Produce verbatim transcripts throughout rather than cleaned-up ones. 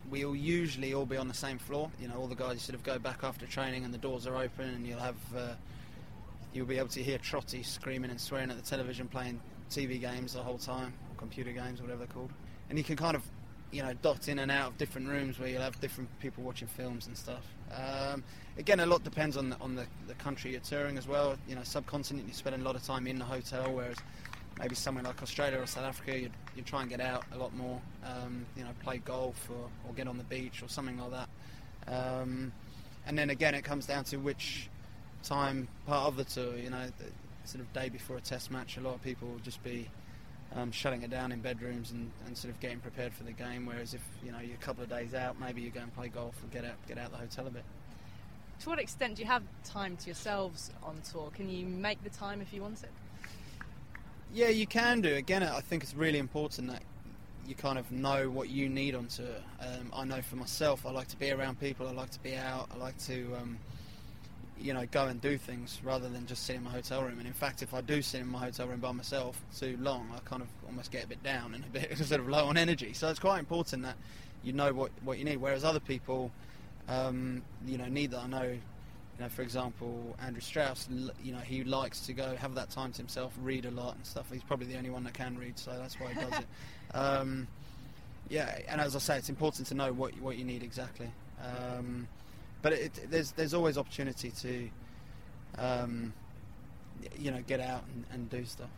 we'll usually all be on the same floor. You know, all the guys sort of go back after training and the doors are open, and you'll have uh, you'll be able to hear Trotty screaming and swearing at the television, playing T V games the whole time, or computer games, or whatever they're called. And you can kind of, you know, dot in and out of different rooms where you'll have different people watching films and stuff. Um, again, a lot depends on the, on the, the country you're touring as well. You know, subcontinent, you spend a lot of time in the hotel, whereas maybe somewhere like Australia or South Africa, you'd, you'd try and get out a lot more, um, you know, play golf or, or get on the beach or something like that. Um, and then again, it comes down to which time part of the tour. You know, the sort of day before a test match, a lot of people will just be um, shutting it down in bedrooms and, and sort of getting prepared for the game, whereas if, you know, you're a couple of days out, maybe you go and play golf and get out, get out the hotel a bit. To what extent do you have time to yourselves on tour? Can you make the time if you want it? Yeah, you can do. Again, I think it's really important that you kind of know what you need on tour. Um, I know for myself, I like to be around people, I like to be out, I like to, um, you know, go and do things rather than just sit in my hotel room. And in fact, if I do sit in my hotel room by myself too long, I kind of almost get a bit down and a bit sort of low on energy. So it's quite important that you know what, what you need, whereas other people, um, you know, need that. I know, you know, for example, Andrew Strauss, you know, he likes to go have that time to himself, read a lot and stuff. He's probably the only one that can read, so that's why he does it. Um, yeah, and as I say, it's important to know what what you need exactly. Um, but it, there's there's always opportunity to, um, you know, get out and, and do stuff.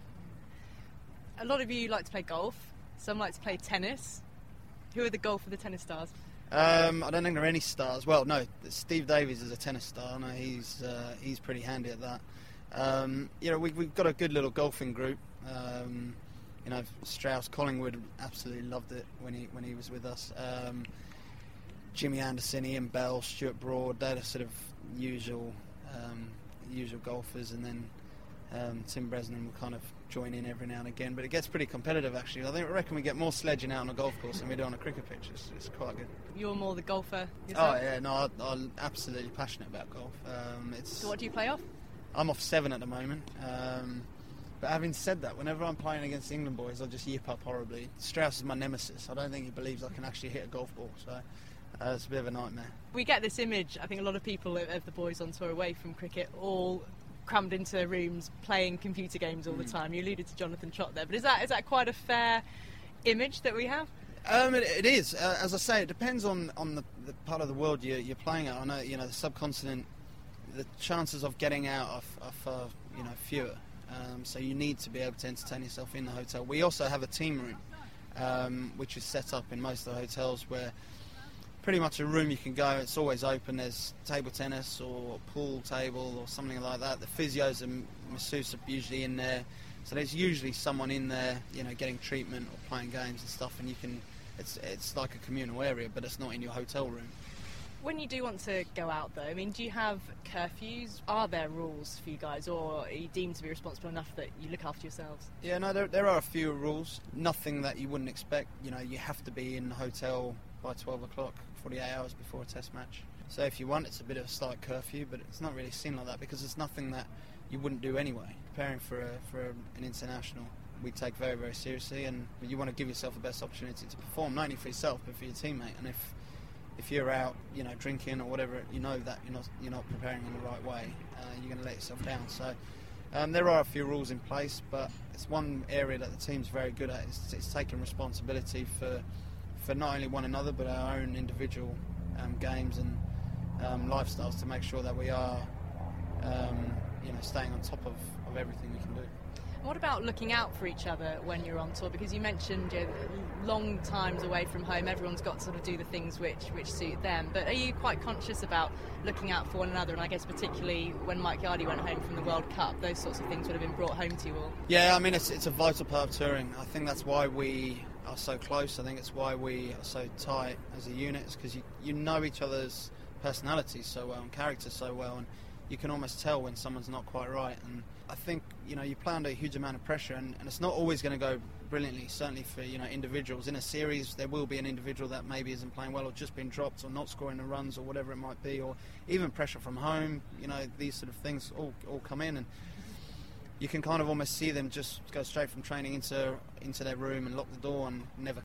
A lot of you like to play golf. Some like to play tennis. Who are the golf and the tennis stars? Um, I don't think there are any stars. Well, no, Steve Davies is a tennis star. No, he's uh, he's pretty handy at that. Um, you know, we, we've got a good little golfing group. Um, you know, Strauss, Collingwood absolutely loved it when he when he was with us. Um, Jimmy Anderson, Ian Bell, Stuart Broad, they're the sort of usual um, usual golfers, and then um, Tim Bresnan will kind of join in every now and again, but it gets pretty competitive actually. I think I reckon we get more sledging out on a golf course than we do on a cricket pitch. It's, it's quite good. You're more the golfer yourself? Oh yeah, no, I, I'm absolutely passionate about golf. Um, it's, so what do you play off? I'm off seven at the moment. Um, but having said that, whenever I'm playing against the England boys, I just yip up horribly. Strauss is my nemesis. I don't think he believes I can actually hit a golf ball, so uh, it's a bit of a nightmare. We get this image, I think a lot of people of the boys on tour away from cricket all crammed into their rooms playing computer games all the time. You alluded to Jonathan Trott there, but is that is that quite a fair image that we have? Um, it, it is. Uh, as I say, it depends on, on the, the part of the world you're, you're playing at. I know, you know, the subcontinent, the chances of getting out are, are far, you know, fewer. Um, so you need to be able to entertain yourself in the hotel. We also have a team room, um, which is set up in most of the hotels, where pretty much a room you can go, it's always open. There's table tennis or pool table or something like that. The physios and masseuse are usually in there, so there's usually someone in there, you know, getting treatment or playing games and stuff. And you can, it's it's like a communal area, but it's not in your hotel room. When you do want to go out, though, I mean, do you have curfews? Are there rules for you guys, or are you deemed to be responsible enough that you look after yourselves? Yeah, no, there there are a few rules. Nothing that you wouldn't expect. You know, you have to be in the hotel by twelve o'clock, forty-eight hours before a test match. So if you want, it's a bit of a slight curfew, but it's not really seen like that because it's nothing that you wouldn't do anyway. Preparing for a, for a, an international, we take very, very seriously, and you want to give yourself the best opportunity to perform, not only for yourself but for your teammate. And if if you're out, you know, drinking or whatever, you know that you're not you're not preparing in the right way. Uh, you're going to let yourself down. So um, there are a few rules in place, but it's one area that the team's very good at. It's, it's taking responsibility for. for not only one another but our own individual um, games and um, lifestyles to make sure that we are um, you know, staying on top of, of everything we can do. What about looking out for each other when you're on tour? Because you mentioned, you know, long times away from home, everyone's got to sort of do the things which, which suit them. But are you quite conscious about looking out for one another? And I guess particularly when Mike Yardy went home from the World Cup, those sorts of things would have been brought home to you all. Yeah, I mean, it's, it's a vital part of touring. I think that's why we are so close. I think it's why we are so tight as a unit, is because you, you know each other's personalities so well and characters so well, and you can almost tell when someone's not quite right. And I think, you know, you play under a huge amount of pressure, and, and it's not always going to go brilliantly. Certainly for, you know, individuals in a series, there will be an individual that maybe isn't playing well or just been dropped or not scoring the runs or whatever it might be, or even pressure from home. You know, these sort of things all all come in, and you can kind of almost see them just go straight from training into into their room and lock the door and never